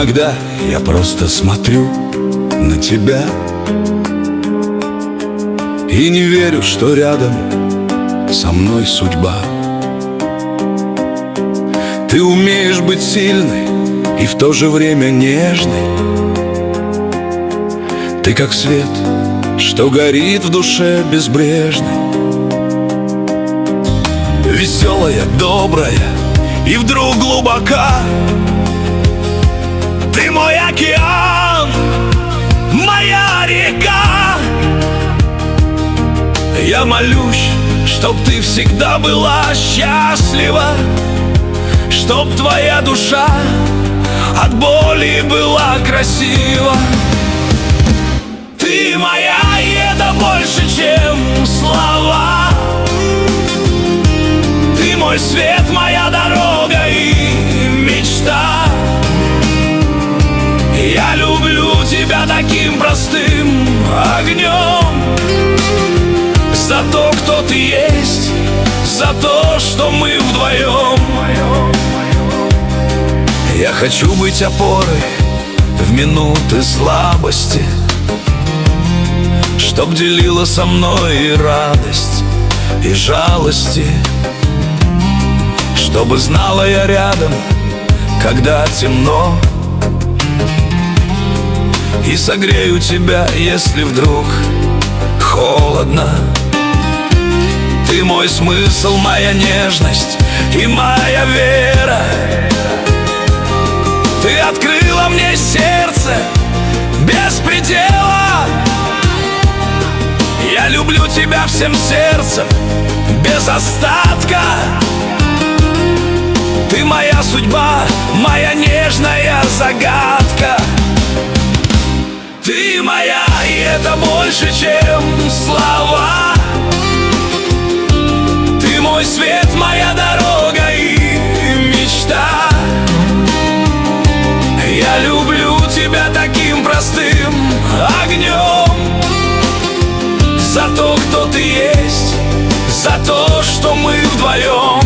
Иногда я просто смотрю на тебя и не верю, что рядом со мной судьба. Ты умеешь быть сильной и в то же время нежной. Ты как свет, что горит в душе безбрежной. Веселая, добрая и вдруг глубока. Ты мой океан, моя река. Я молюсь, чтоб ты всегда была счастлива, чтоб твоя душа от боли была красива. Ты моя, и это больше, чем слова. Ты мой свет, моя дорога и мечта. Я люблю тебя таким простым огнем. За то, кто ты есть, за то, что мы вдвоем. Я хочу быть опорой в минуты слабости, чтоб делила со мной и радость, и жалости. Чтобы знала я рядом, когда темно, и согрею тебя, если вдруг холодно. Ты мой смысл, моя нежность и моя вера. Ты открыла мне сердце без предела. Я люблю тебя всем сердцем, без остатка. Ты моя судьба, моя нежная загадка. Ты моя, и это больше, чем слова. Ты мой свет, моя дорога и мечта. Я люблю тебя таким простым огнем. За то, кто ты есть, за то, что мы вдвоем.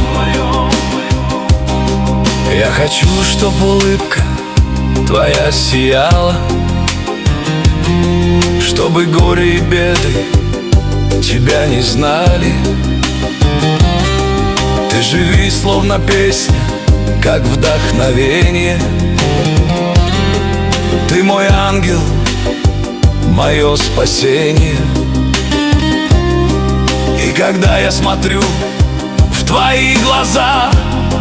Я хочу, чтоб улыбка твоя сияла, чтобы горе и беды тебя не знали. Ты живи, словно песня, как вдохновение. Ты мой ангел, мое спасение. И когда я смотрю в твои глаза,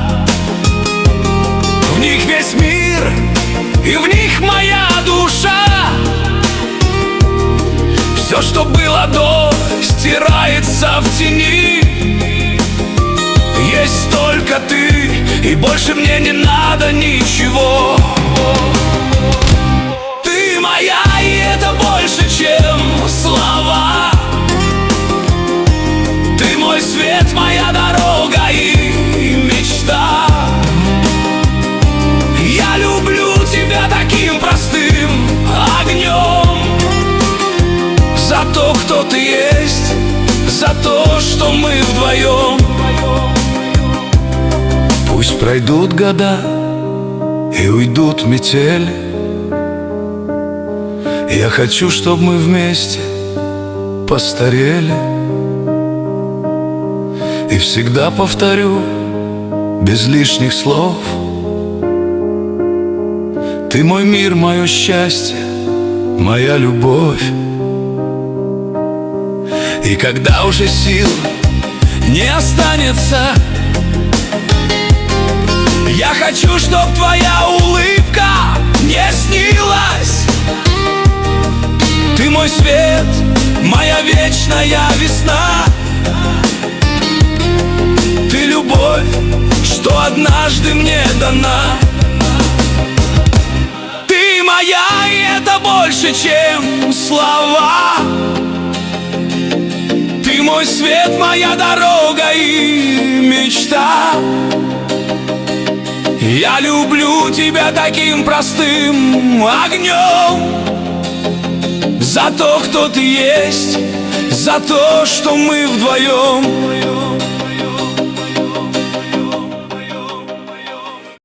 в них весь мир, и в них моя душа. Все, что было до, стирается в тени. Есть только ты, и больше мне не надо ничего. Ты моя, и это больше, чем слова. Ты мой свет, моя дорога и мечта. Я люблю тебя таким простым огнем. За то, кто ты есть, за то, что мы вдвоем. Пусть пройдут года и уйдут метели. Я хочу, чтобы мы вместе постарели. И всегда повторю, без лишних слов: ты мой мир, мое счастье, моя любовь. И когда уже сил не останется, я хочу, чтоб твоя улыбка не снилась. Ты мой свет, моя вечная весна. Ты любовь, что однажды мне дана. Ты моя, и это больше, чем слова. Ты мой свет, моя дорога и мечта. Я люблю тебя таким простым огнем. За то, кто ты есть, за то, что мы вдвоем.